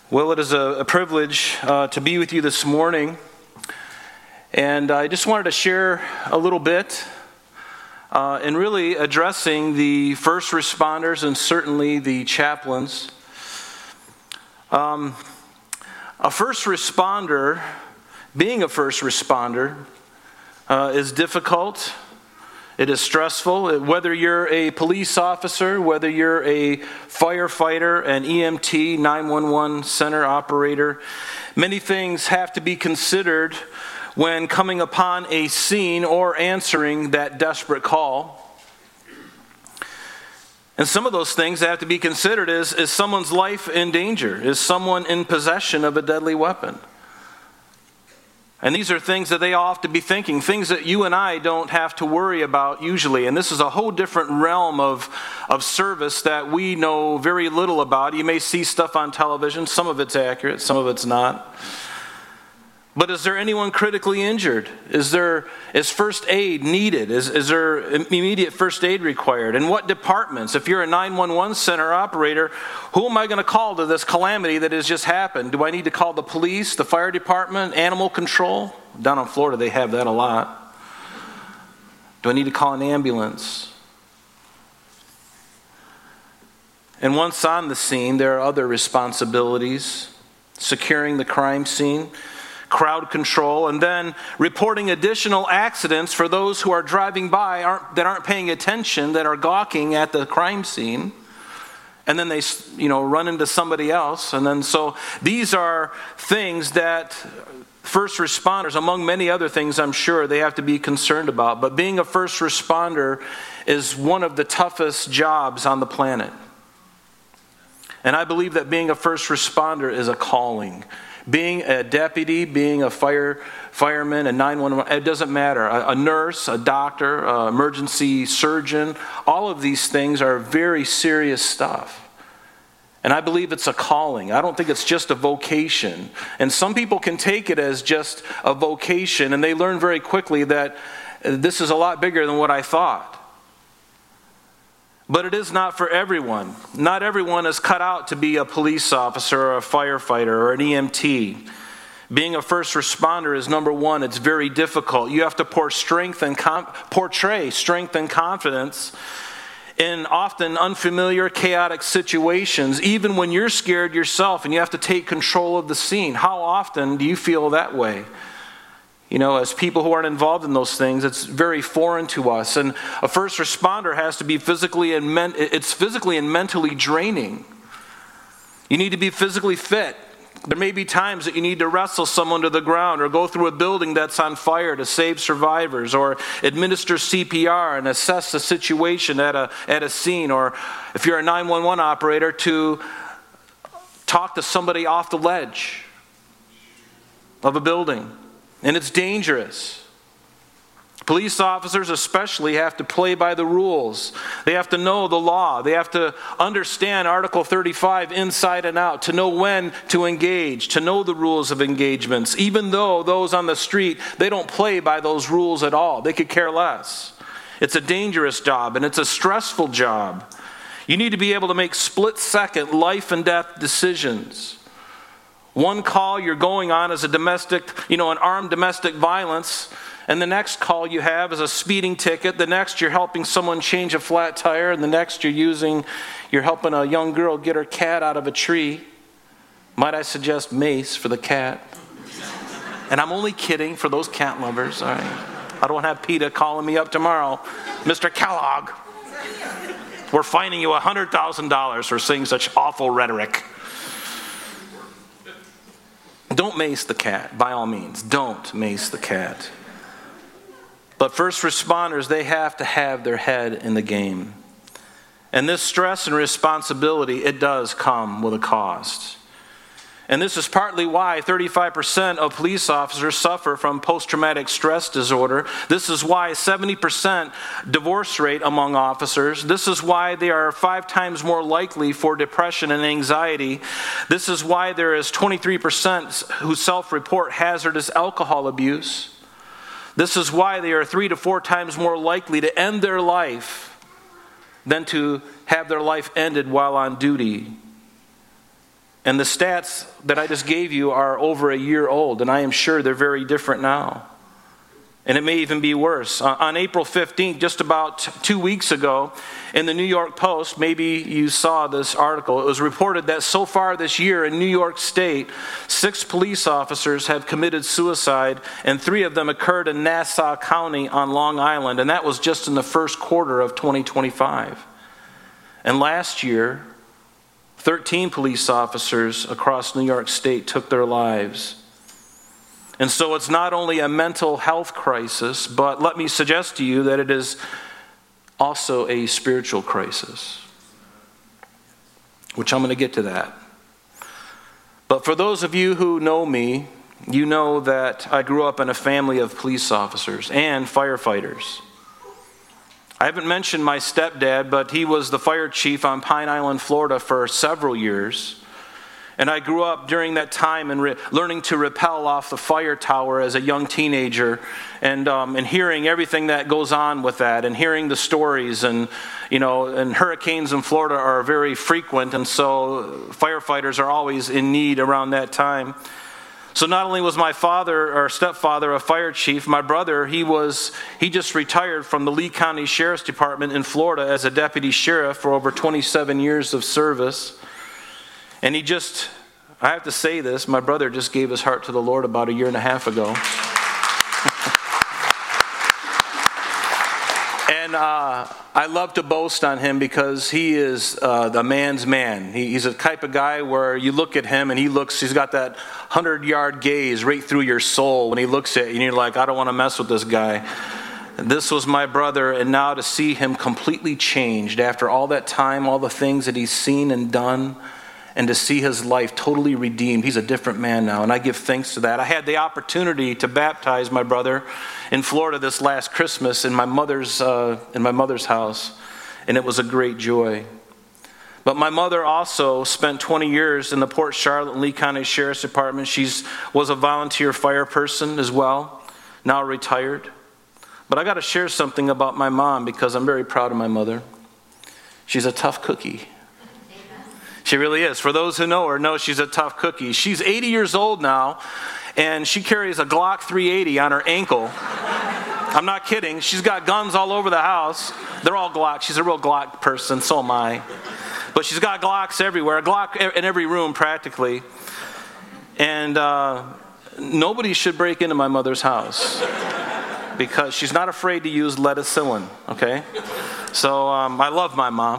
Well, it is a privilege to be with you this morning, and I just wanted to share a little bit in really addressing the first responders and certainly the chaplains. A first responder, being a first responder, is difficult. It is stressful. Whether you're a police officer, whether you're a firefighter, an EMT, 911 center operator, many things have to be considered when coming upon a scene or answering that desperate call. And some of those things that have to be considered is someone's life in danger? Is someone in possession of a deadly weapon? And these are things that they all have to be thinking, things that you and I don't have to worry about usually. And this is a whole different realm of service that we know very little about. You may see stuff on television. Some of it's accurate, some of it's not. But is there anyone critically injured? Is first aid needed? Is there immediate first aid required? And what departments? If you're a 911 center operator, who am I going to call to this calamity that has just happened? Do I need to call the police, the fire department, animal control? Down in Florida, they have that a lot. Do I need to call an ambulance? And once on the scene, there are other responsibilities. Securing the crime scene, crowd control, and then reporting additional accidents for those who are driving by that aren't paying attention, that are gawking at the crime scene, and then they run into somebody else. And then so these are things that first responders, among many other things I'm sure, they have to be concerned about. But being a first responder is one of the toughest jobs on the planet. And I believe that being a first responder is a calling. Being a deputy, being a fireman, a 911, it doesn't matter. A nurse, a doctor, emergency surgeon, all of these things are very serious stuff. And I believe it's a calling. I don't think it's just a vocation. And some people can take it as just a vocation, and they learn very quickly that this is a lot bigger than what I thought. But it is not for everyone. Not everyone is cut out to be a police officer or a firefighter or an EMT. Being a first responder is number one. It's very difficult. You have to portray strength and confidence in often unfamiliar, chaotic situations, even when you're scared yourself and you have to take control of the scene. How often do you feel that way? As people who aren't involved in those things, it's very foreign to us. And a first responder has to be physically and mentally draining. You need to be physically fit. There may be times that you need to wrestle someone to the ground or go through a building that's on fire to save survivors, or administer CPR and assess the situation at a scene, or if you're a 911 operator, to talk to somebody off the ledge of a building. And it's dangerous. Police officers especially have to play by the rules. They have to know the law. They have to understand Article 35 inside and out, to know when to engage, to know the rules of engagements. Even though those on the street, they don't play by those rules at all. They could care less. It's a dangerous job, and it's a stressful job. You need to be able to make split-second life and death decisions. One call you're going on is an armed domestic violence, and the next call you have is a speeding ticket. The next you're helping someone change a flat tire, and the next you're helping a young girl get her cat out of a tree. Might I suggest mace for the cat? And I'm only kidding for those cat lovers, all right? I don't have PETA calling me up tomorrow. Mr. Kellogg, we're fining you $100,000 for saying such awful rhetoric. Don't mace the cat, by all means. Don't mace the cat. But first responders, they have to have their head in the game. And this stress and responsibility, it does come with a cost. And this is partly why 35% of police officers suffer from post-traumatic stress disorder. This is why 70% divorce rate among officers. This is why they are 5 times more likely for depression and anxiety. This is why there is 23% who self-report hazardous alcohol abuse. This is why they are 3 to 4 times more likely to end their life than to have their life ended while on duty. And the stats that I just gave you are over a year old, and I am sure they're very different now. And it may even be worse. On April 15th, just about 2 weeks ago, in the New York Post, maybe you saw this article, it was reported that so far this year in New York State, 6 police officers have committed suicide, and 3 of them occurred in Nassau County on Long Island, and that was just in the first quarter of 2025. And last year, 13 police officers across New York State took their lives. And so it's not only a mental health crisis, but let me suggest to you that it is also a spiritual crisis, which I'm going to get to that. But for those of you who know me, you know that I grew up in a family of police officers and firefighters. I haven't mentioned my stepdad, but he was the fire chief on Pine Island, Florida for several years. And I grew up during that time and learning to rappel off the fire tower as a young teenager, and hearing everything that goes on with that, and hearing the stories, and hurricanes in Florida are very frequent, and so firefighters are always in need around that time. So not only was my father or stepfather a fire chief, my brother, he just retired from the Lee County Sheriff's Department in Florida as a deputy sheriff for over 27 years of service. And I have to say this, my brother just gave his heart to the Lord about 1.5 years ago. And I love to boast on him because he is the man's man. He's a type of guy where you look at him and he's got that 100-yard gaze right through your soul when he looks at you and you're like, I don't want to mess with this guy. This was my brother, and now to see him completely changed after all that time, all the things that he's seen and done, and to see his life totally redeemed. He's a different man now, and I give thanks to that. I had the opportunity to baptize my brother in Florida this last Christmas in my mother's house, and it was a great joy. But my mother also spent 20 years in the Port Charlotte and Lee County Sheriff's Department. She was a volunteer fire person as well, now retired. But I got to share something about my mom because I'm very proud of my mother. She's a tough cookie. She really is. For those who know her, know she's a tough cookie. She's 80 years old now, and she carries a Glock 380 on her ankle. I'm not kidding. She's got guns all over the house. They're all Glock. She's a real Glock person, so am I. But she's got Glocks everywhere, a Glock in every room practically. And nobody should break into my mother's house because she's not afraid to use leadacillin, okay? So I love my mom.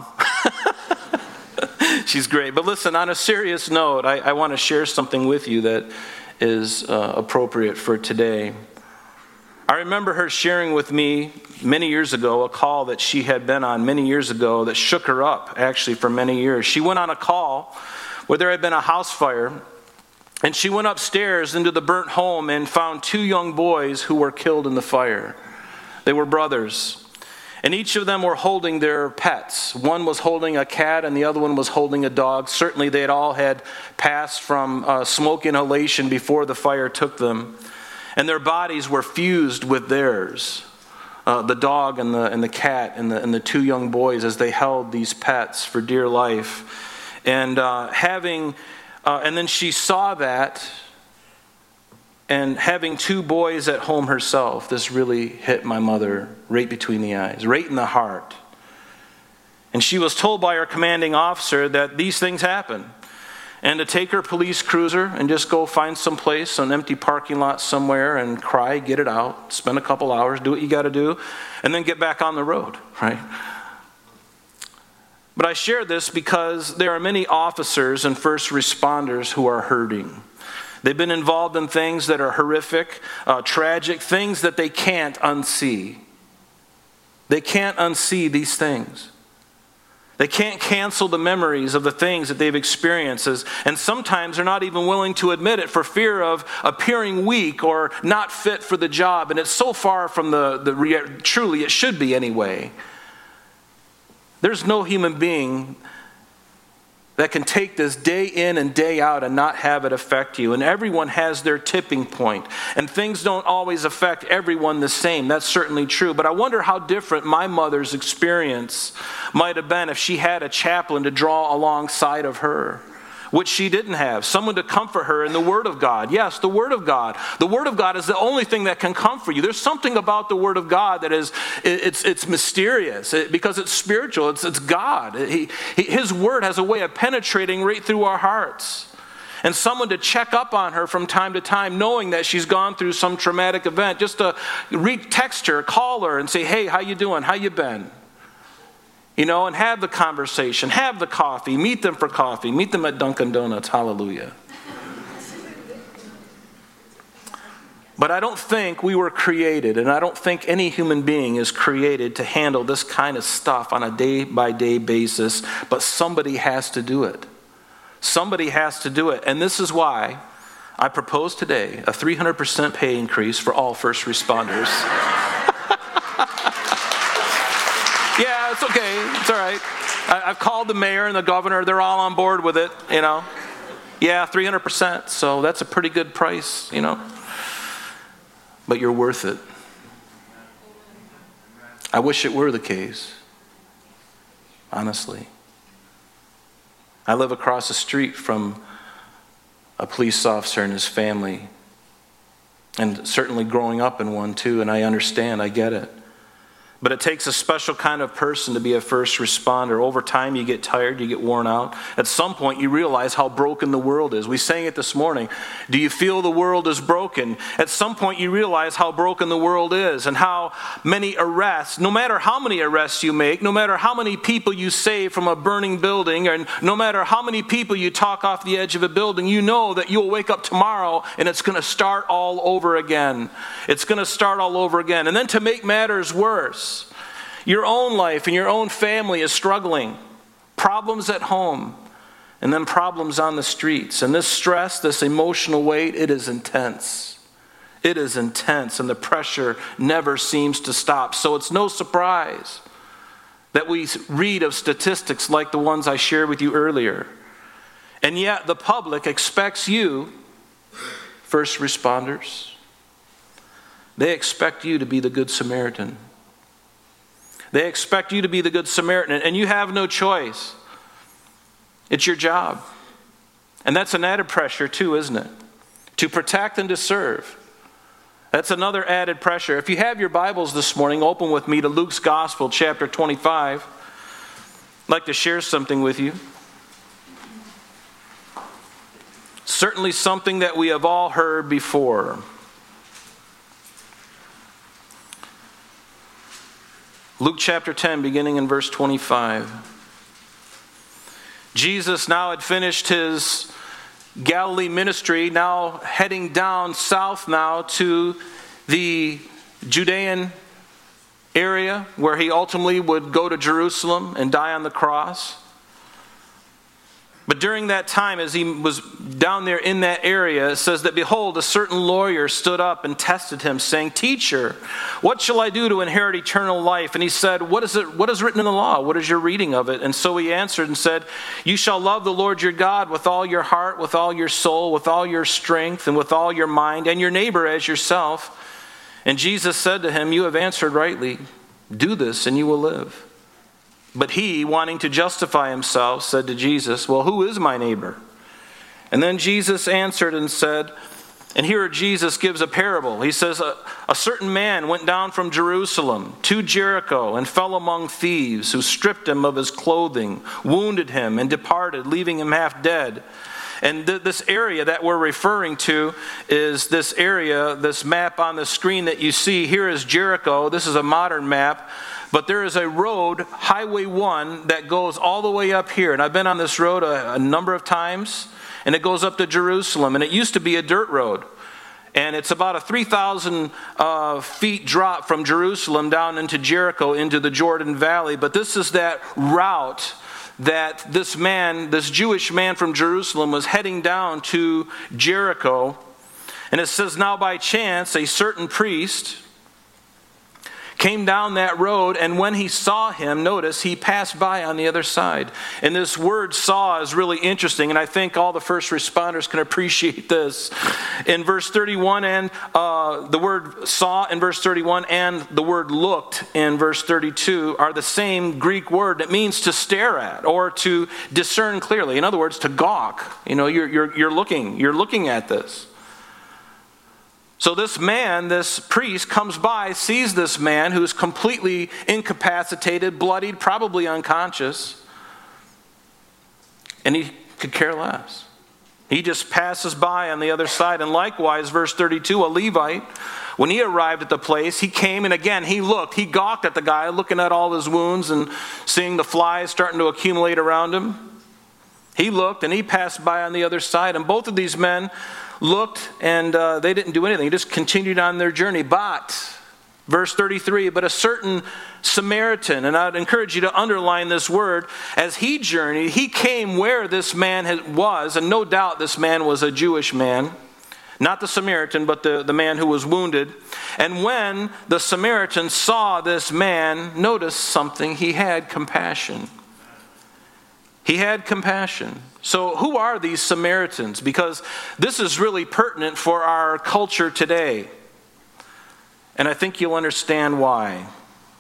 She's great. But listen, on a serious note, I want to share something with you that is appropriate for today. I remember her sharing with me many years ago a call that she had been on many years ago that shook her up, actually, for many years. She went on a call where there had been a house fire, and she went upstairs into the burnt home and found 2 young boys who were killed in the fire. They were brothers. And each of them were holding their pets. One was holding a cat and the other one was holding a dog. Certainly they all had passed from smoke inhalation before the fire took them. And their bodies were fused with theirs. The dog and the cat and the 2 young boys as they held these pets for dear life. And then she saw that. And having 2 boys at home herself, this really hit my mother right between the eyes, right in the heart. And she was told by her commanding officer that these things happen, and to take her police cruiser and just go find some place, an empty parking lot somewhere, and cry, get it out, spend a couple hours, do what you got to do, and then get back on the road, right? But I share this because there are many officers and first responders who are hurting. They've been involved in things that are horrific, tragic, things that they can't unsee. They can't unsee these things. They can't cancel the memories of the things that they've experienced. And sometimes they're not even willing to admit it for fear of appearing weak or not fit for the job. And it's so far from truly it should be anyway. There's no human being that can take this day in and day out and not have it affect you. And everyone has their tipping point. And things don't always affect everyone the same. That's certainly true. But I wonder how different my mother's experience might have been if she had a chaplain to draw alongside of her. which she didn't have. Someone to comfort her in the Word of God. Yes, the Word of God. The Word of God is the only thing that can comfort you. There's something about the Word of God that is, it's mysterious because it's spiritual. It's God. His Word has a way of penetrating right through our hearts. And someone to check up on her from time to time, knowing that she's gone through some traumatic event, just to text her, call her, and say, hey, how you doing? How you been? And have the conversation, have the coffee, meet them for coffee, meet them at Dunkin' Donuts, hallelujah. But I don't think we were created, and I don't think any human being is created to handle this kind of stuff on a day-by-day basis, but somebody has to do it. Somebody has to do it, and this is why I propose today a 300% pay increase for all first responders. Yeah, it's okay. It's all right. I've called the mayor and the governor. They're all on board with it, Yeah, 300%. So that's a pretty good price, But you're worth it. I wish it were the case. Honestly. I live across the street from a police officer and his family. And certainly growing up in one too, and I understand, I get it. But it takes a special kind of person to be a first responder. Over time, you get tired, you get worn out. At some point, you realize how broken the world is. We sang it this morning. Do you feel the world is broken? At some point, you realize how broken the world is and how many arrests, no matter how many arrests you make, no matter how many people you save from a burning building, and no matter how many people you talk off the edge of a building, you know that you'll wake up tomorrow and it's going to start all over again. It's going to start all over again. And then to make matters worse, your own life and your own family is struggling. Problems at home, and then problems on the streets. And this stress, this emotional weight, it is intense. It is intense, and the pressure never seems to stop. So it's no surprise that we read of statistics like the ones I shared with you earlier. And yet the public expects you, first responders, they expect you to be the Good Samaritan. They expect you to be the Good Samaritan, and you have no choice. It's your job. And that's an added pressure too, isn't it? To protect and to serve. That's another added pressure. If you have your Bibles this morning, open with me to Luke's Gospel, chapter 25. I'd like to share something with you. Certainly something that we have all heard before. Luke chapter 10, beginning in verse 25. Jesus now had finished his Galilee ministry, now heading down south now to the Judean area where he ultimately would go to Jerusalem and die on the cross. But during that time, as he was down there in that area, it says that, behold, a certain lawyer stood up and tested him, saying, Teacher, what shall I do to inherit eternal life? And he said, What is written in the law? What is your reading of it? And so he answered and said, You shall love the Lord your God with all your heart, with all your soul, with all your strength, and with all your mind, and your neighbor as yourself. And Jesus said to him, You have answered rightly. Do this, and you will live. But he, wanting to justify himself, said to Jesus, Well, who is my neighbor? And then Jesus answered and said, and here Jesus gives a parable. He says, a certain man went down from Jerusalem to Jericho and fell among thieves who stripped him of his clothing, wounded him, and departed, leaving him half dead. And this area that we're referring to is this area, this map on the screen that you see. Here is Jericho. This is a modern map. But there is a road, Highway 1, that goes all the way up here. And I've been on this road a number of times. And it goes up to Jerusalem. And it used to be a dirt road. And it's about a 3,000 feet drop from Jerusalem down into Jericho, into the Jordan Valley. But this is that route that this Jewish man from Jerusalem was heading down to Jericho. And it says, Now by chance, a certain priest came down that road, and when he saw him, notice, he passed by on the other side. And this word saw is really interesting, and I think all the first responders can appreciate this. In verse 31, and the word saw in verse 31 and the word looked in verse 32 are the same Greek word that means to stare at or to discern clearly. In other words, to gawk. You're looking at this. So this man, this priest, comes by, sees this man who's completely incapacitated, bloodied, probably unconscious, and he could care less. He just passes by on the other side. And likewise, verse 32, a Levite, when he arrived at the place, he came and again he looked. He gawked at the guy, looking at all his wounds and seeing the flies starting to accumulate around him. He looked and he passed by on the other side. And both of these men looked and they didn't do anything. They just continued on their journey. But, verse 33, but a certain Samaritan, and I'd encourage you to underline this word, as he journeyed, he came where this man was, and no doubt this man was a Jewish man. Not the Samaritan, but the man who was wounded. And when the Samaritan saw this man, notice something, he had compassion. He had compassion. So who are these Samaritans? Because this is really pertinent for our culture today. And I think you'll understand why.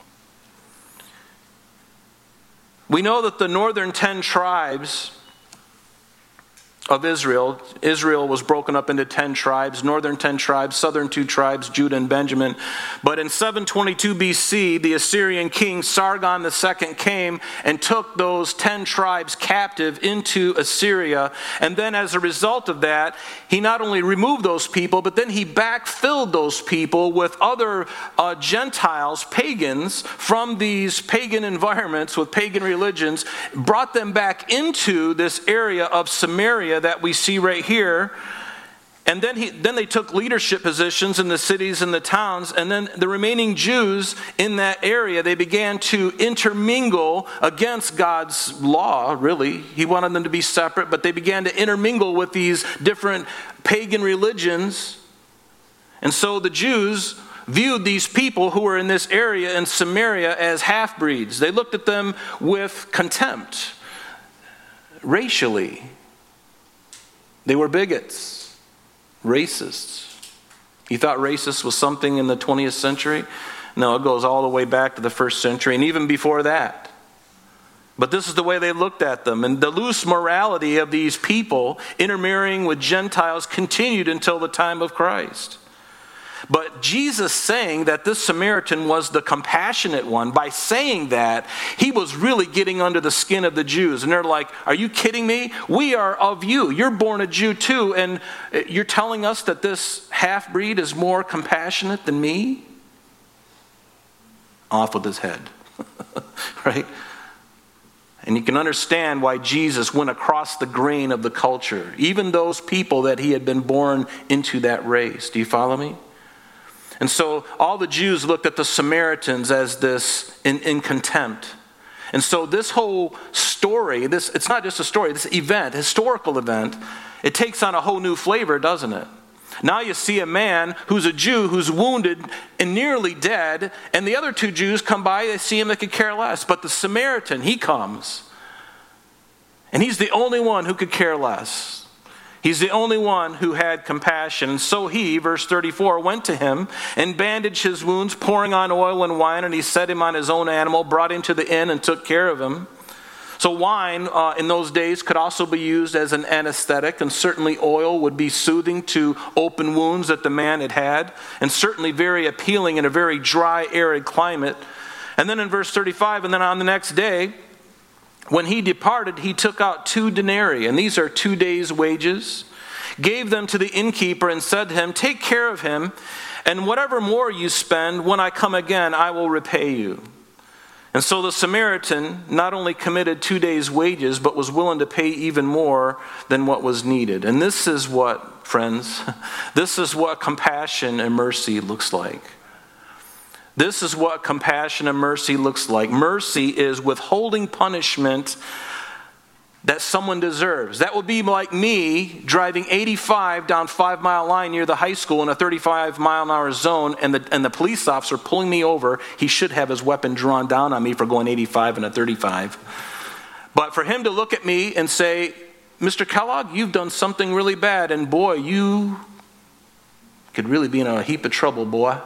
We know that the northern 10 tribes of Israel was broken up into 10 tribes, northern 10 tribes, southern 2 tribes, Judah and Benjamin. But in 722 BC, the Assyrian king Sargon II came and took those 10 tribes captive into Assyria. And then as a result of that, he not only removed those people, but then he backfilled those people with other Gentiles, pagans, from these pagan environments with pagan religions, brought them back into this area of Samaria that we see right here. And then they took leadership positions in the cities and the towns, and then the remaining Jews in that area, they began to intermingle against God's law, really. He wanted them to be separate, but they began to intermingle with these different pagan religions. And so the Jews viewed these people who were in this area in Samaria as half-breeds. They looked at them with contempt, racially. They were bigots, racists. You thought racist was something in the 20th century? No, it goes all the way back to the first century and even before that. But this is the way they looked at them. And the loose morality of these people intermarrying with Gentiles continued until the time of Christ. But Jesus saying that this Samaritan was the compassionate one, by saying that, he was really getting under the skin of the Jews. And they're like, are you kidding me? We are of you. You're born a Jew too. And you're telling us that this half-breed is more compassionate than me? Off with his head. Right? And you can understand why Jesus went across the grain of the culture. Even those people that he had been born into that race. Do you follow me? And so all the Jews looked at the Samaritans as this in contempt. And so this whole story, it's not just a story, this event, historical event, it takes on a whole new flavor, doesn't it? Now you see a man who's a Jew who's wounded and nearly dead, and the other 2 Jews come by, they see him, they could care less. But the Samaritan, he comes, and he's the only one who could care less. He's the only one who had compassion. And so he, verse 34, went to him and bandaged his wounds, pouring on oil and wine, and he set him on his own animal, brought him to the inn, and took care of him. So wine in those days could also be used as an anesthetic, and certainly oil would be soothing to open wounds that the man had had, and certainly very appealing in a very dry, arid climate. And then in verse 35, and then on the next day, when he departed, he took out 2 denarii, and these are 2 days' wages, gave them to the innkeeper and said to him, take care of him, and whatever more you spend, when I come again, I will repay you. And so the Samaritan not only committed 2 days' wages, but was willing to pay even more than what was needed. And this is what, friends, this is what compassion and mercy looks like. This is what compassion and mercy looks like. Mercy is withholding punishment that someone deserves. That would be like me driving 85 down 5 Mile Line near the high school in a 35-mile-an-hour zone, and the police officer pulling me over. He should have his weapon drawn down on me for going 85 and a 35. But for him to look at me and say, Mr. Kellogg, you've done something really bad, and boy, you could really be in a heap of trouble, boy.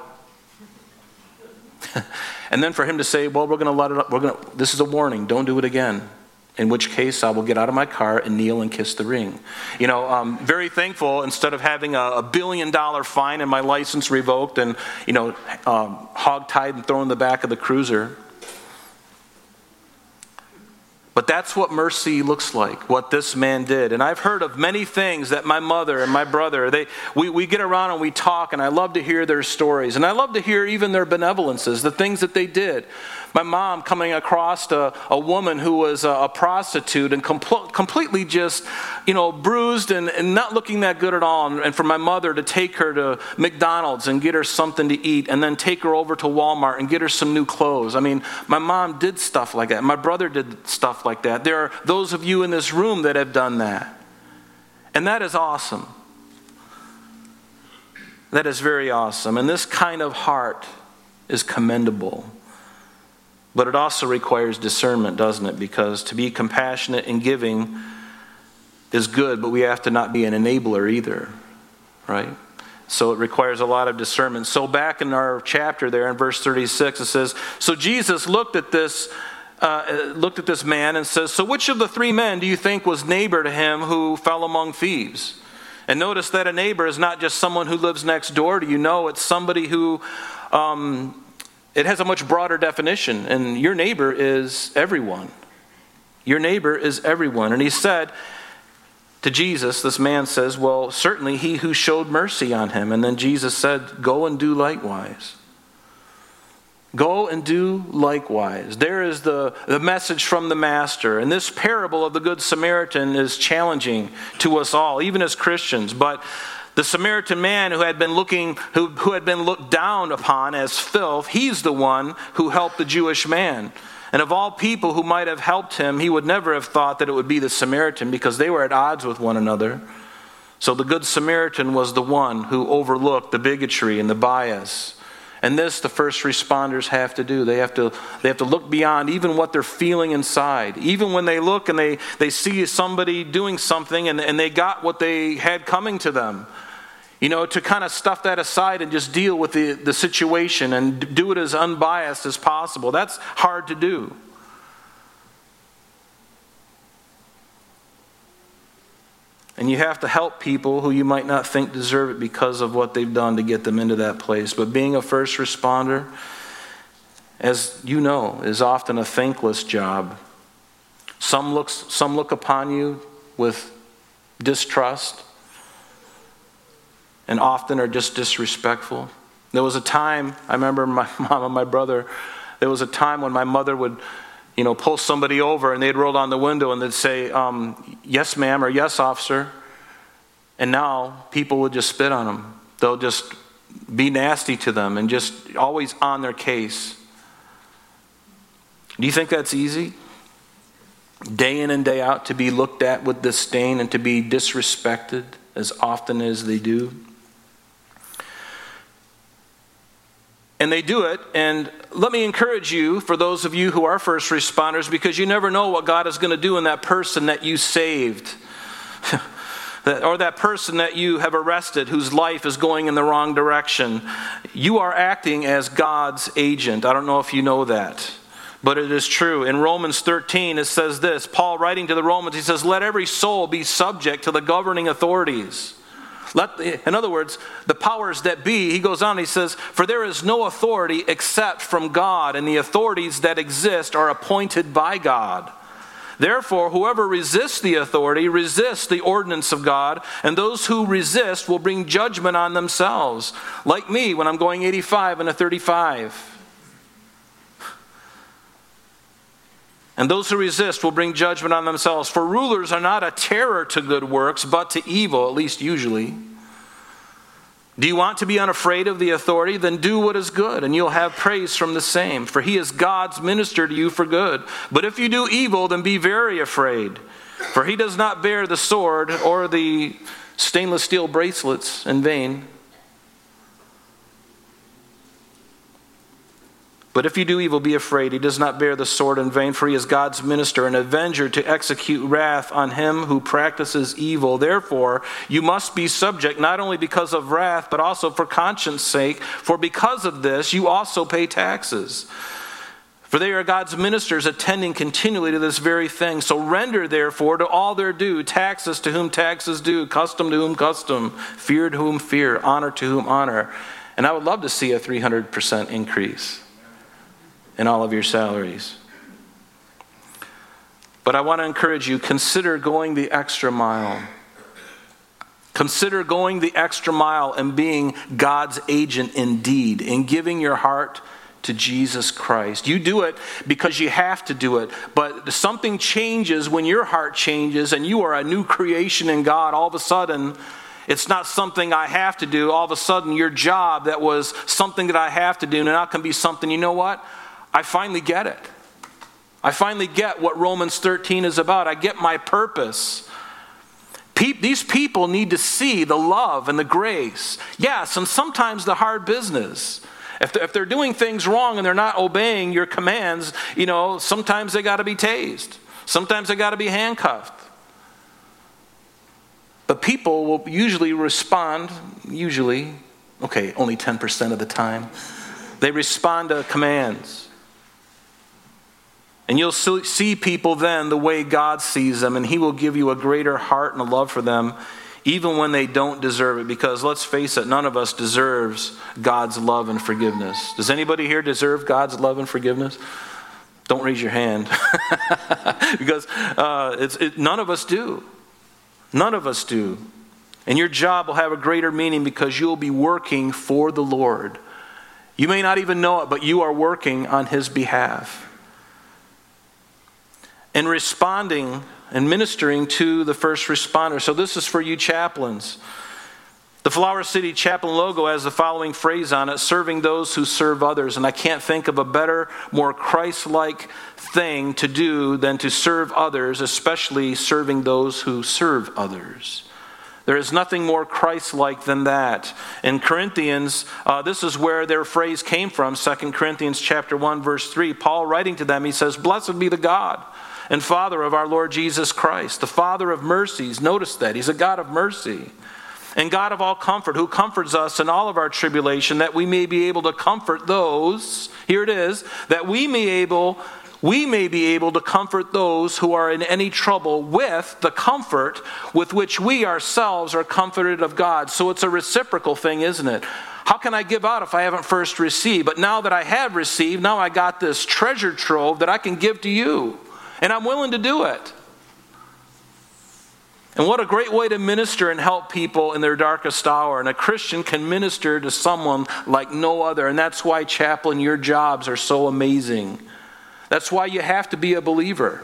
And then for him to say, well, we're going to let it up. This is a warning. Don't do it again. In which case, I will get out of my car and kneel and kiss the ring. You know, I'm very thankful, instead of having a $1 billion fine and my license revoked and, hog-tied and thrown in the back of the cruiser. But that's what mercy looks like, what this man did. And I've heard of many things that my mother and my brother, we get around and we talk, and I love to hear their stories. And I love to hear even their benevolences, the things that they did. My mom coming across a woman who was a prostitute and completely just, bruised and not looking that good at all. And for my mother to take her to McDonald's and get her something to eat, and then take her over to Walmart and get her some new clothes. I mean, my mom did stuff like that. My brother did stuff like that. There are those of you in this room that have done that. And that is awesome. That is very awesome. And this kind of heart is commendable. But it also requires discernment, doesn't it? Because to be compassionate and giving is good, but we have to not be an enabler either, right? So it requires a lot of discernment. So back in our chapter there in verse 36, it says, so Jesus looked at this man and says, so which of the 3 men do you think was neighbor to him who fell among thieves? And notice that a neighbor is not just someone who lives next door to you. No, it's somebody who... it has a much broader definition, and your neighbor is everyone. Your neighbor is everyone. And he said to Jesus, this man says, well, certainly he who showed mercy on him. And then Jesus said, go and do likewise. Go and do likewise. There is the message from the Master. And this parable of the Good Samaritan is challenging to us all, even as Christians. But the Samaritan man who had been looked down upon as filth, he's the one who helped the Jewish man. And of all people who might have helped him, he would never have thought that it would be the Samaritan, because they were at odds with one another. So the Good Samaritan was the one who overlooked the bigotry and the bias. And this the first responders have to do. They have to look beyond even what they're feeling inside. Even when they look and they see somebody doing something and they got what they had coming to them. To kind of stuff that aside and just deal with the situation and do it as unbiased as possible. That's hard to do. And you have to help people who you might not think deserve it because of what they've done to get them into that place. But being a first responder, as you know, is often a thankless job. Some look upon you with distrust and often are just disrespectful. There was a time, I remember my mom and my brother, there was a time when my mother would pull somebody over and they'd roll down the window and they'd say, yes, ma'am, or yes, officer. And now people would just spit on them. They'll just be nasty to them and just always on their case. Do you think that's easy? Day in and day out to be looked at with disdain and to be disrespected as often as they do? And they do it, and let me encourage you, for those of you who are first responders, because you never know what God is going to do in that person that you saved, or that person that you have arrested whose life is going in the wrong direction. You are acting as God's agent. I don't know if you know that, but it is true. In Romans 13, it says this, Paul writing to the Romans, he says, let every soul be subject to the governing authorities. In other words, the powers that be, he goes on, he says, for there is no authority except from God, and the authorities that exist are appointed by God. Therefore, whoever resists the authority resists the ordinance of God, and those who resist will bring judgment on themselves. Like me when I'm going 85 and a 35. And those who resist will bring judgment on themselves. For rulers are not a terror to good works, but to evil, at least usually. Do you want to be unafraid of the authority? Then do what is good, and you'll have praise from the same. For he is God's minister to you for good. But if you do evil, then be very afraid. For he does not bear the sword or the stainless steel bracelets in vain. But if you do evil, be afraid. He does not bear the sword in vain, for he is God's minister, an avenger to execute wrath on him who practices evil. Therefore, you must be subject, not only because of wrath, but also for conscience sake. For because of this, you also pay taxes. For they are God's ministers, attending continually to this very thing. So render, therefore, to all their due, taxes to whom taxes due, custom to whom custom, fear to whom fear, honor to whom honor. And I would love to see a 300% increase in all of your salaries. But I want to encourage you, consider going the extra mile. Consider going the extra mile and being God's agent indeed, in giving your heart to Jesus Christ. You do it because you have to do it, but something changes when your heart changes and you are a new creation in God. All of a sudden, it's not something I have to do. All of a sudden, your job that was something that I have to do now can be something, you know what? I finally get it. I finally get what Romans 13 is about. I get my purpose. These people need to see the love and the grace. Yes, and sometimes the hard business. If they're doing things wrong and they're not obeying your commands, sometimes they got to be tased. Sometimes they got to be handcuffed. But people will usually respond, only 10% of the time. They respond to commands. And you'll see people then the way God sees them, and he will give you a greater heart and a love for them, even when they don't deserve it. Because let's face it, none of us deserves God's love and forgiveness. Does anybody here deserve God's love and forgiveness? Don't raise your hand. Because none of us do. None of us do. And your job will have a greater meaning because you'll be working for the Lord. You may not even know it, but you are working on his behalf. And responding and ministering to the first responder. So this is for you chaplains. The Flower City Chaplain logo has the following phrase on it: serving those who serve others. And I can't think of a better, more Christ-like thing to do than to serve others, especially serving those who serve others. There is nothing more Christ-like than that. In Corinthians, this is where their phrase came from, 2 Corinthians chapter 1, verse 3. Paul, writing to them, he says, "Blessed be the God and Father of our Lord Jesus Christ, the Father of mercies." Notice that. He's a God of mercy. "And God of all comfort, who comforts us in all of our tribulation, that we may be able to comfort those," here it is, "that we may be able to comfort those who are in any trouble with the comfort with which we ourselves are comforted of God." So it's a reciprocal thing, isn't it? How can I give out if I haven't first received? But now that I have received, now I got this treasure trove that I can give to you. And I'm willing to do it. And what a great way to minister and help people in their darkest hour. And a Christian can minister to someone like no other. And that's why, chaplain, your jobs are so amazing. That's why you have to be a believer.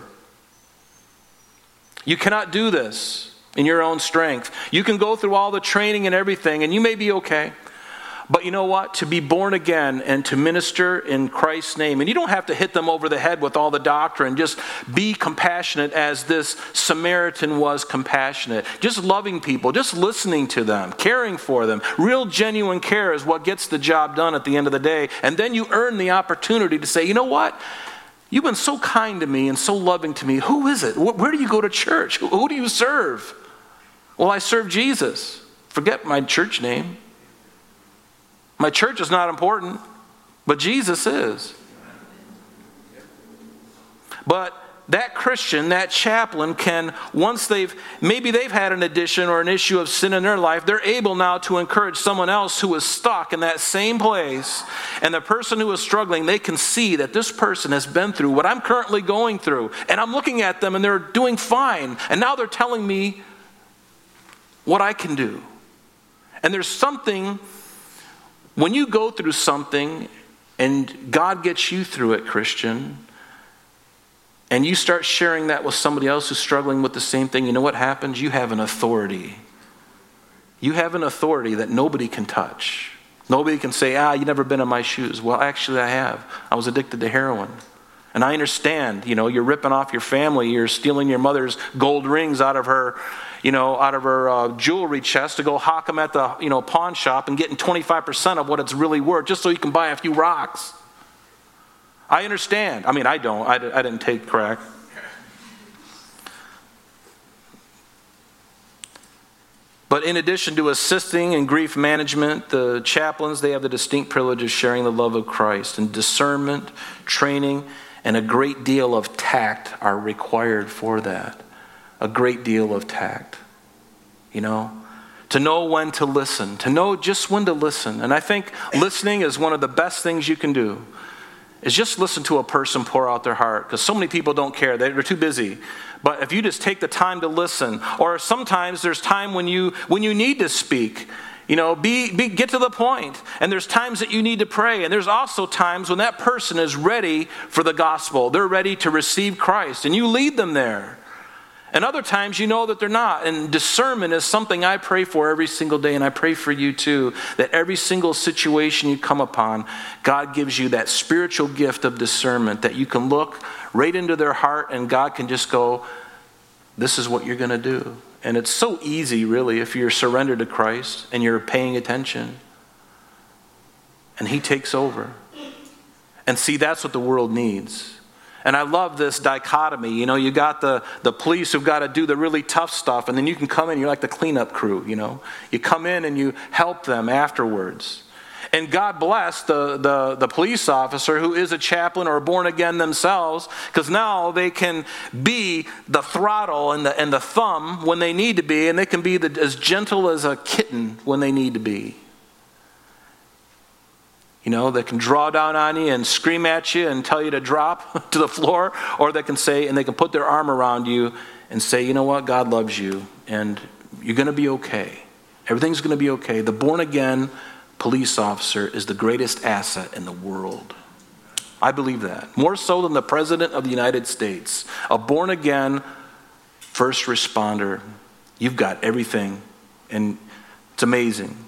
You cannot do this in your own strength. You can go through all the training and everything, and you may be okay. But you know what? To be born again and to minister in Christ's name. And you don't have to hit them over the head with all the doctrine. Just be compassionate as this Samaritan was compassionate. Just loving people, just listening to them, caring for them. Real genuine care is what gets the job done at the end of the day. And then you earn the opportunity to say, you know what? You've been so kind to me and so loving to me. Who is it? Where do you go to church? Who do you serve? Well, I serve Jesus. Forget my church name. My church is not important, but Jesus is. But that Christian, that chaplain can, once they've had an addiction or an issue of sin in their life, they're able now to encourage someone else who is stuck in that same place. And the person who is struggling, they can see that this person has been through what I'm currently going through. And I'm looking at them and they're doing fine. And now they're telling me what I can do. And there's something, when you go through something and God gets you through it, Christian, and you start sharing that with somebody else who's struggling with the same thing, you know what happens? You have an authority. You have an authority that nobody can touch. Nobody can say, you've never been in my shoes. Well, actually I have. I was addicted to heroin. And I understand, you're ripping off your family. You're stealing your mother's gold rings out of her jewelry chest to go hawk them at the, pawn shop and getting 25% of what it's really worth just so you can buy a few rocks. I understand. I mean, I don't. I didn't take crack. But in addition to assisting in grief management, the chaplains, they have the distinct privilege of sharing the love of Christ. And discernment, training, and a great deal of tact are required for that. A great deal of tact. To know when to listen. To know just when to listen. And I think listening is one of the best things you can do. Is just listen to a person pour out their heart. Because so many people don't care. They're too busy. But if you just take the time to listen, or sometimes there's time when you need to speak, get to the point. And there's times that you need to pray. And there's also times when that person is ready for the gospel. They're ready to receive Christ. And you lead them there. And other times you know that they're not. And discernment is something I pray for every single day. And I pray for you too. That every single situation you come upon, God gives you that spiritual gift of discernment. That you can look right into their heart and God can just go, this is what you're going to do. And it's so easy, really, if you're surrendered to Christ and you're paying attention. And He takes over. And see, that's what the world needs. And I love this dichotomy. You got the police who've got to do the really tough stuff, and then you can come in, you're like the cleanup crew, You come in and you help them afterwards. And God bless the police officer who is a chaplain or born again themselves, because now they can be the throttle and the thumb when they need to be, and they can be as gentle as a kitten when they need to be. They can draw down on you and scream at you and tell you to drop to the floor, or they can put their arm around you and say, you know what, God loves you and you're going to be okay. Everything's going to be okay. The born again police officer is the greatest asset in the world. I believe that. More so than the President of the United States. A born again first responder. You've got everything, and it's amazing.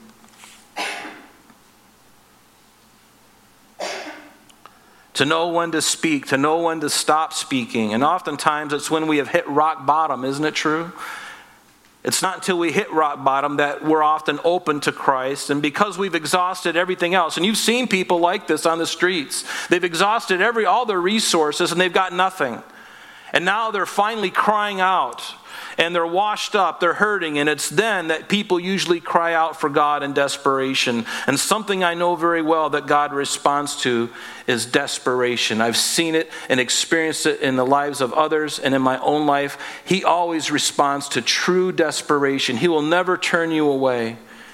To know when to speak, to know when to stop speaking. And oftentimes it's when we have hit rock bottom, isn't it true? It's not until we hit rock bottom that we're often open to Christ. And because we've exhausted everything else, and you've seen people like this on the streets. They've exhausted all their resources and they've got nothing. And now they're finally crying out. And they're washed up, they're hurting, and it's then that people usually cry out for God in desperation. And something I know very well that God responds to is desperation. I've seen it and experienced it in the lives of others and in my own life. He always responds to true desperation. He will never turn you away.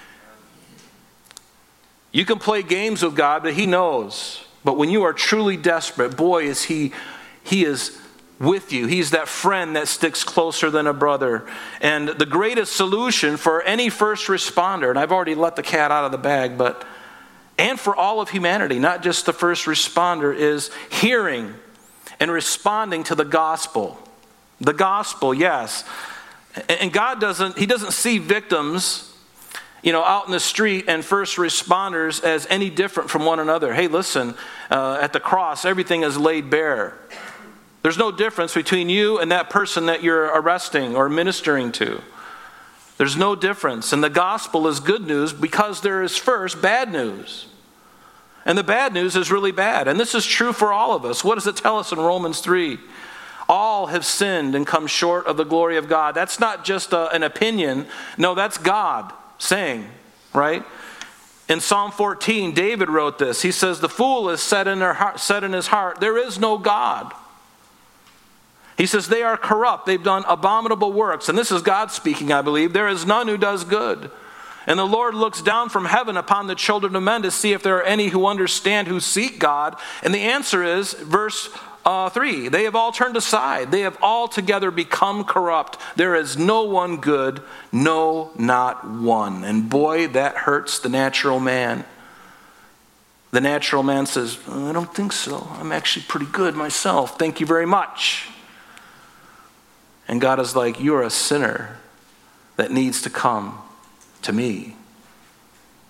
You can play games with God, but He knows. But when you are truly desperate, boy, is He is with you. He's that friend that sticks closer than a brother. And the greatest solution for any first responder, and I've already let the cat out of the bag, and for all of humanity, not just the first responder, is hearing and responding to the gospel. The gospel, yes. And God doesn't see victims, out in the street and first responders as any different from one another. Hey, listen, at the cross, everything is laid bare. There's no difference between you and that person that you're arresting or ministering to. There's no difference. And the gospel is good news because there is first bad news. And the bad news is really bad. And this is true for all of us. What does it tell us in Romans 3? All have sinned and come short of the glory of God. That's not just an opinion. No, that's God saying, right? In Psalm 14, David wrote this. He says, the fool has said in his heart, there is no God. He says, they are corrupt. They've done abominable works. And this is God speaking, I believe. There is none who does good. And the Lord looks down from heaven upon the children of men to see if there are any who understand, who seek God. And the answer is, verse 3, they have all turned aside. They have altogether become corrupt. There is no one good, no, not one. And boy, that hurts the natural man. The natural man says, I don't think so. I'm actually pretty good myself. Thank you very much. And God is like, you're a sinner that needs to come to me.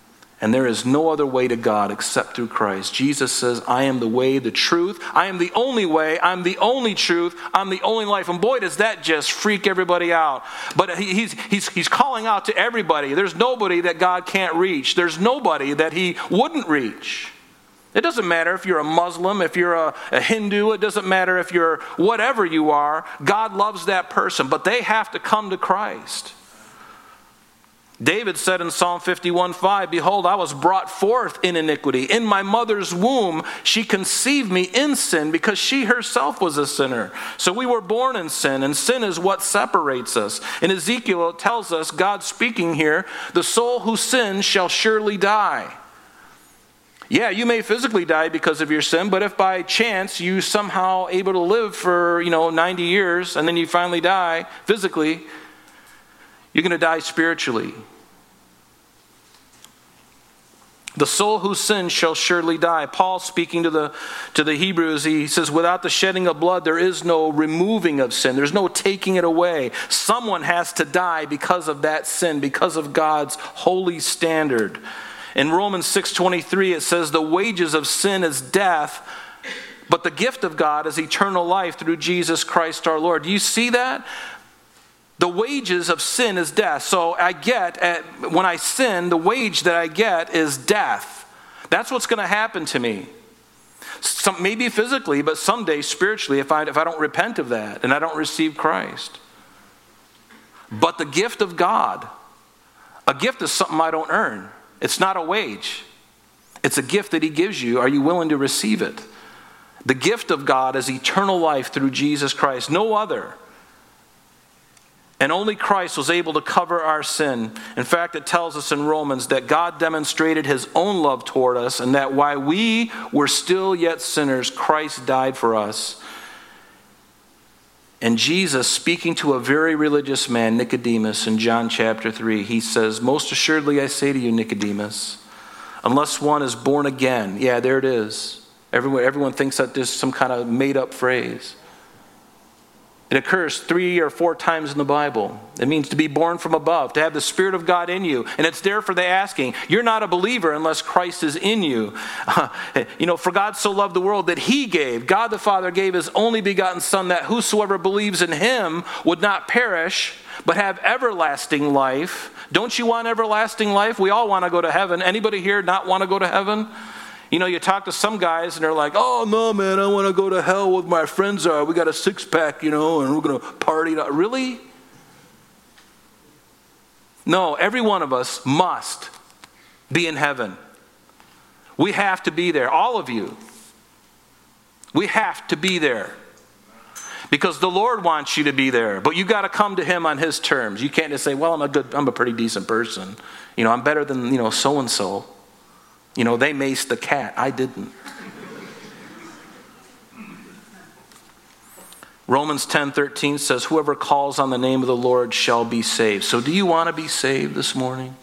And there is no other way to God except through Christ. Jesus says, I am the way, the truth. I am the only way. I'm the only truth. I'm the only life. And boy, does that just freak everybody out. But he's calling out to everybody. There's nobody that God can't reach. There's nobody that he wouldn't reach. It doesn't matter if you're a Muslim, if you're a Hindu. It doesn't matter if you're whatever you are. God loves that person. But they have to come to Christ. David said in Psalm 51:5, behold, I was brought forth in iniquity. In my mother's womb, she conceived me in sin because she herself was a sinner. So we were born in sin, and sin is what separates us. In Ezekiel, it tells us, God speaking here, the soul who sins shall surely die. Yeah, you may physically die because of your sin, but if by chance you somehow able to live for, 90 years, and then you finally die physically, you're going to die spiritually. The soul who sins shall surely die. Paul, speaking to the Hebrews, he says, without the shedding of blood, there is no removing of sin. There's no taking it away. Someone has to die because of that sin, because of God's holy standard. In Romans 6:23, it says, the wages of sin is death, but the gift of God is eternal life through Jesus Christ our Lord. Do you see that? The wages of sin is death. So when I sin, the wage that I get is death. That's what's going to happen to me. Maybe physically, but someday spiritually if I don't repent of that and I don't receive Christ. But the gift of God, a gift is something I don't earn. It's not a wage. It's a gift that he gives you. Are you willing to receive it? The gift of God is eternal life through Jesus Christ. No other. And only Christ was able to cover our sin. In fact, it tells us in Romans that God demonstrated his own love toward us, and that while we were still yet sinners, Christ died for us. And Jesus, speaking to a very religious man, Nicodemus, in John chapter 3, he says, most assuredly I say to you, Nicodemus, unless one is born again. Yeah, there it is. Everyone thinks that this is some kind of made-up phrase. It occurs 3 or 4 times in the Bible. It means to be born from above, to have the Spirit of God in you. And it's there for the asking. You're not a believer unless Christ is in you. For God so loved the world that he gave, God the Father gave his only begotten Son, that whosoever believes in him would not perish, but have everlasting life. Don't you want everlasting life? We all want to go to heaven. Anybody here not want to go to heaven? You talk to some guys and they're like, oh, no, man, I want to go to hell with my friends. We got a 6-pack, and we're going to party. Really? No, every one of us must be in heaven. We have to be there. All of you. We have to be there. Because the Lord wants you to be there. But you got to come to him on his terms. You can't just say, well, I'm a pretty decent person. I'm better than, so-and-so. They maced the cat. I didn't. Romans 10:13 says, whoever calls on the name of the Lord shall be saved. So do you want to be saved this morning?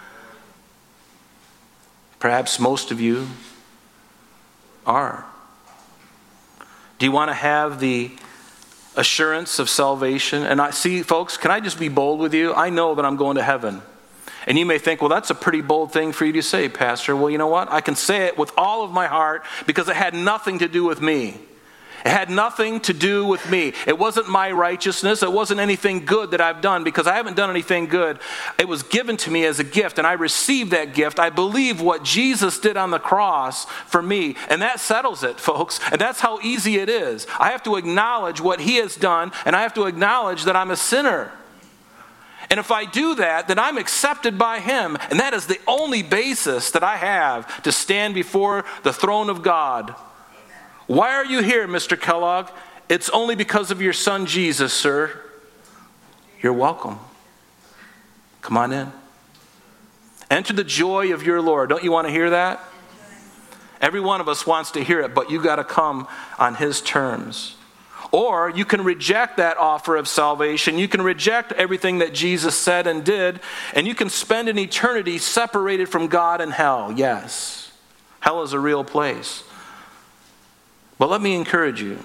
Perhaps most of you are. Do you want to have the assurance of salvation? And folks, can I just be bold with you? I know that I'm going to heaven. And you may think, well, that's a pretty bold thing for you to say, Pastor. Well, you know what? I can say it with all of my heart because it had nothing to do with me. It had nothing to do with me. It wasn't my righteousness. It wasn't anything good that I've done because I haven't done anything good. It was given to me as a gift, and I received that gift. I believe what Jesus did on the cross for me, and that settles it, folks. And that's how easy it is. I have to acknowledge what he has done, and I have to acknowledge that I'm a sinner. And if I do that, then I'm accepted by him. And that is the only basis that I have to stand before the throne of God. Why are you here, Mr. Kellogg? It's only because of your son, Jesus, sir. You're welcome. Come on in. Enter the joy of your Lord. Don't you want to hear that? Every one of us wants to hear it, but you got to come on his terms. Or you can reject that offer of salvation. You can reject everything that Jesus said and did, and you can spend an eternity separated from God in hell. Yes, hell is a real place. But let me encourage you.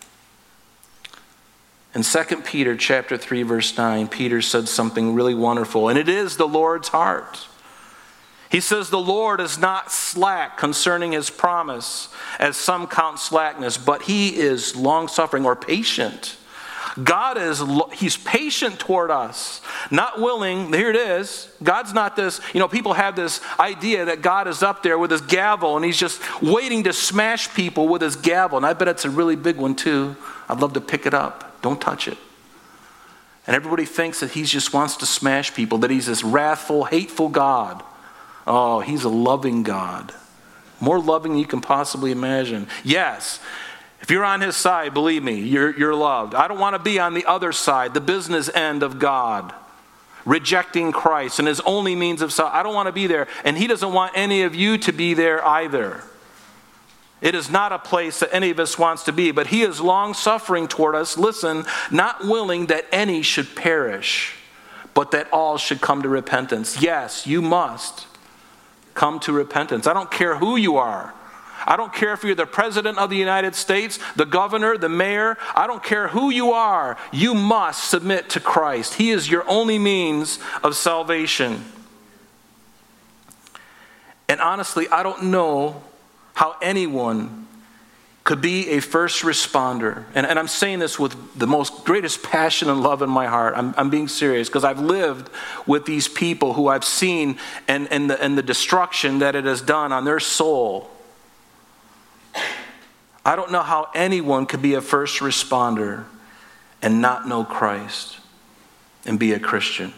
In 2 Peter chapter 3, verse 9, Peter said something really wonderful, and it is the Lord's heart. He says, the Lord is not slack concerning his promise, as some count slackness, but he is long-suffering or patient. He's patient toward us, not willing. Here it is. God's not this, people have this idea that God is up there with his gavel and he's just waiting to smash people with his gavel. And I bet it's a really big one too. I'd love to pick it up. Don't touch it. And everybody thinks that he just wants to smash people, that he's this wrathful, hateful God. Oh, he's a loving God. More loving than you can possibly imagine. Yes. If you're on his side, believe me, you're loved. I don't want to be on the other side, the business end of God, rejecting Christ and his only means of salvation. I don't want to be there, and he doesn't want any of you to be there either. It is not a place that any of us wants to be, but he is long-suffering toward us, listen, not willing that any should perish, but that all should come to repentance. Yes, you must come to repentance. I don't care who you are. I don't care if you're the president of the United States, the governor, the mayor. I don't care who you are. You must submit to Christ. He is your only means of salvation. And honestly, I don't know how anyone could be a first responder. And I'm saying this with the most greatest passion and love in my heart. I'm being serious because I've lived with these people who I've seen and the destruction that it has done on their soul. I don't know how anyone could be a first responder and not know Christ and be a Christian.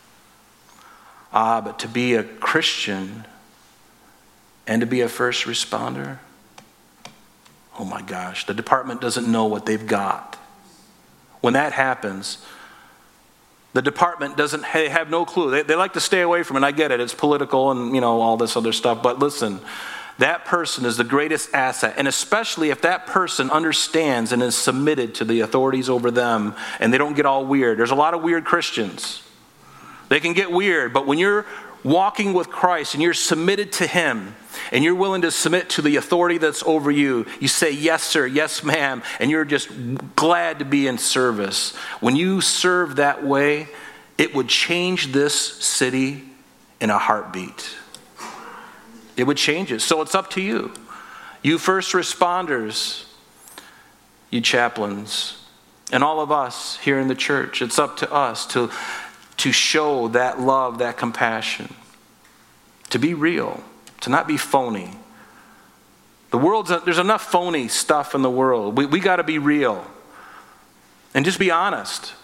But to be a Christian and to be a first responder, oh my gosh, the department doesn't know what they've got. When that happens, the department doesn't have no clue. They like to stay away from it. I get it. It's political and all this other stuff. But listen, that person is the greatest asset. And especially if that person understands and is submitted to the authorities over them and they don't get all weird. There's a lot of weird Christians. They can get weird. But when you're walking with Christ and you're submitted to him and you're willing to submit to the authority that's over you, you say, yes, sir, yes, ma'am, and you're just glad to be in service. When you serve that way, it would change this city in a heartbeat. It would change it. So it's up to you. You first responders, you chaplains, and all of us here in the church. It's up to us to show that love, that compassion, to be real, to not be phony. There's enough phony stuff in the world. We got to be real and just be honest.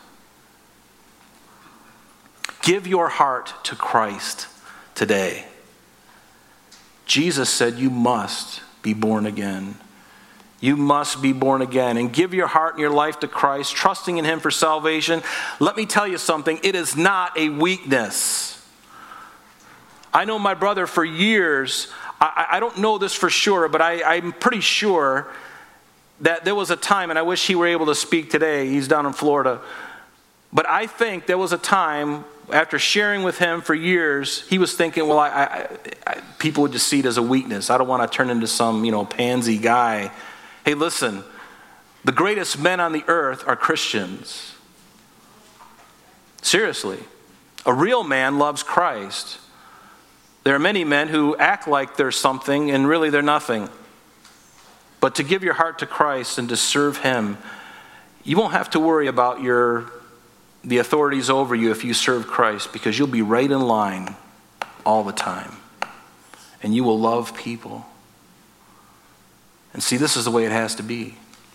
Give your heart to Christ today. Jesus said you must be born again. You must be born again and give your heart and your life to Christ, trusting in him for salvation. Let me tell you something. It is not a weakness. I know my brother for years. I don't know this for sure, but I'm pretty sure that there was a time, and I wish he were able to speak today. He's down in Florida. But I think there was a time after sharing with him for years, he was thinking, well, people would just see it as a weakness. I don't want to turn into some, pansy guy. Hey, listen, the greatest men on the earth are Christians. Seriously. A real man loves Christ. There are many men who act like they're something and really they're nothing. But to give your heart to Christ and to serve him, you won't have to worry about the authorities over you if you serve Christ, because you'll be right in line all the time. And you will love people. And see, this is the way it has to be.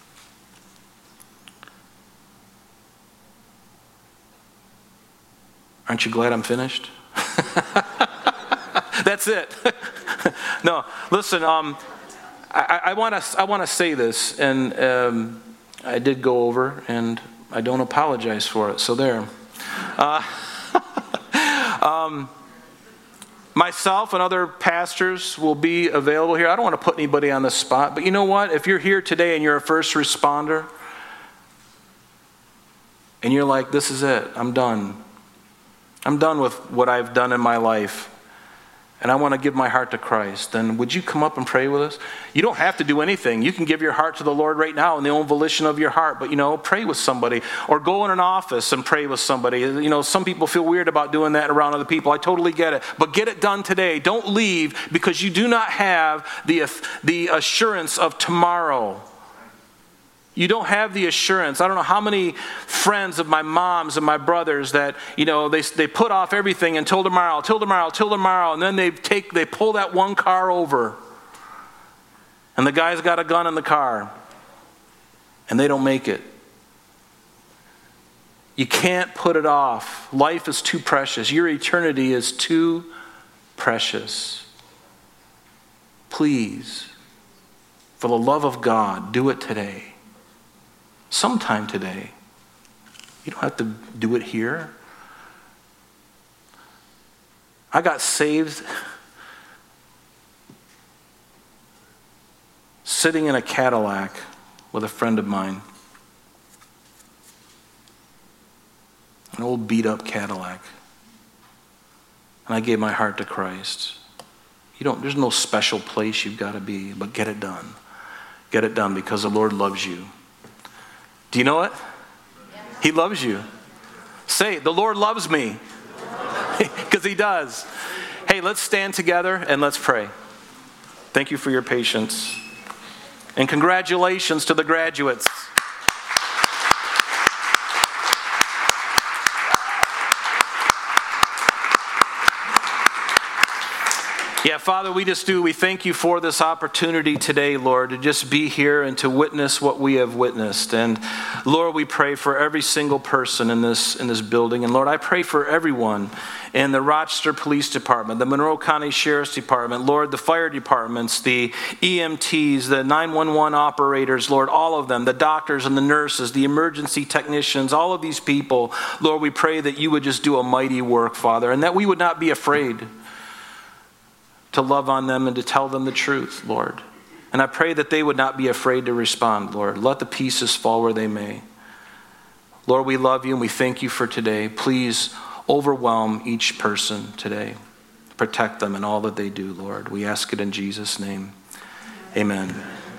Aren't you glad I'm finished? That's it. No, listen, I want to say this, and I did go over, and I don't apologize for it, so there. Myself and other pastors will be available here. I don't want to put anybody on the spot, but you know what? If you're here today and you're a first responder, and you're like, this is it, I'm done. I'm done with what I've done in my life and I want to give my heart to Christ, then would you come up and pray with us? You don't have to do anything. You can give your heart to the Lord right now in the own volition of your heart, but, pray with somebody or go in an office and pray with somebody. Some people feel weird about doing that around other people. I totally get it, but get it done today. Don't leave because you do not have the assurance of tomorrow. You don't have the assurance. I don't know how many friends of my mom's and my brothers that, they put off everything until tomorrow, and then they pull that one car over. And the guy's got a gun in the car. And they don't make it. You can't put it off. Life is too precious. Your eternity is too precious. Please, for the love of God, do it today. Sometime today. You don't have to do it here. I got saved sitting in a Cadillac with a friend of mine. An old beat-up Cadillac. And I gave my heart to Christ. There's no special place you've got to be, but get it done. Get it done because the Lord loves you. Do you know it? He loves you. Say, the Lord loves me. Because he does. Hey, let's stand together and let's pray. Thank you for your patience. And congratulations to the graduates. Yeah, Father, we thank you for this opportunity today, Lord, to just be here and to witness what we have witnessed. And Lord, we pray for every single person in this building. And Lord, I pray for everyone in the Rochester Police Department, the Monroe County Sheriff's Department, Lord, the fire departments, the EMTs, the 911 operators, Lord, all of them, the doctors and the nurses, the emergency technicians, all of these people, Lord, we pray that you would just do a mighty work, Father, and that we would not be afraid to love on them and to tell them the truth, Lord. And I pray that they would not be afraid to respond, Lord. Let the pieces fall where they may. Lord, we love you and we thank you for today. Please overwhelm each person today. Protect them in all that they do, Lord. We ask it in Jesus' name. Amen.